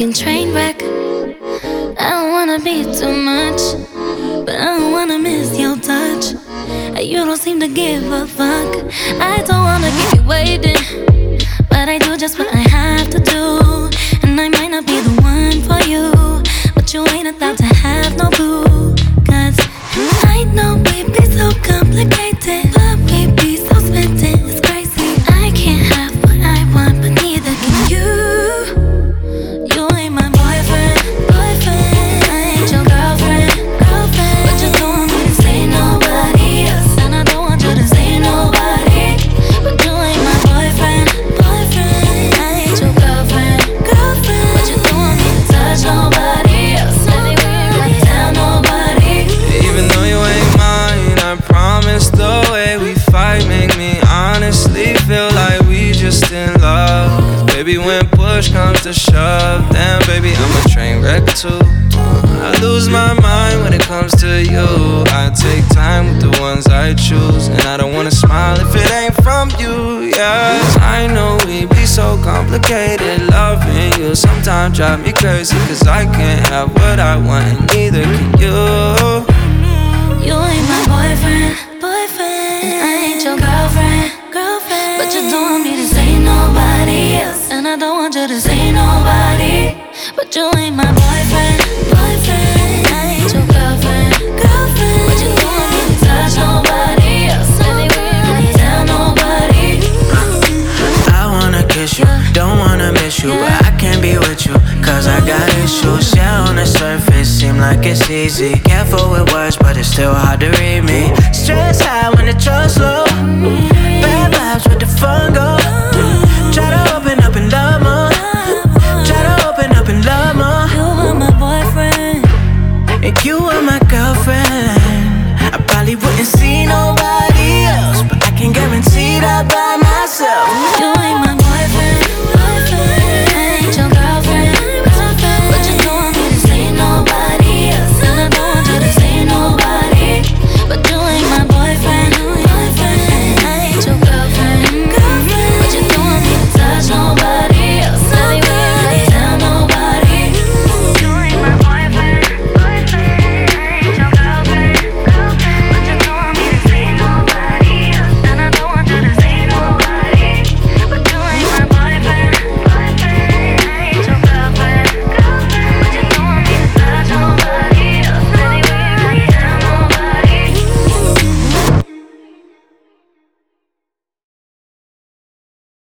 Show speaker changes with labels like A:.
A: fucking train wreck. I don't wanna be too much, but I don't wanna miss your touch. You don't seem to give a fuck. I don't wanna keep you waiting, but I do just what I have to do. And I might not be the one for you, but you ain't about to have no boo. Cause I know we be so complicated, but we be so smitten, it's crazy. I can't have what I want, but neither can you. You ain't my boyfriend, boyfriend. I ain't your girlfriend, girlfriend. But you don't want me to say nobody else, and I don't want you to say nobody. But you ain't my boyfriend, boyfriend. I ain't your girlfriend, girlfriend. But you don't want me to touch nobody else, anywhere I tell nobody.
B: Even though you ain't mine, I promise the way we fight make me honestly feel like we just in love. Cause baby, when push comes to shove, then baby, I'm a train wreck too. I lose my mind when it comes to you. I take time with the ones I choose, and I don't wanna smile if it ain't from you, yeah. I know we be so complicated, loving you sometimes drive me crazy. Cause I can't have what I want, and neither can you.
A: You ain't my boyfriend, boyfriend. And I ain't your girlfriend, girlfriend. But you don't want me to say nobody else, and I don't want you to say nobody. But you ain't my boyfriend, boyfriend. I ain't your girlfriend, girlfriend. But you don't want me to touch nobody else, anywhere I tell nobody.
C: I wanna kiss you, don't wanna miss you, but I can't be with you, cause I got issues. Yeah, on the surface, seem like it's easy. Careful with words, but it's still hard to read me. Stress high when the trust low, bad vibes with the fun go. Try to open up and love more, try to open up and love more.
A: You are my boyfriend,
C: And you are my girlfriend. I probably wouldn't say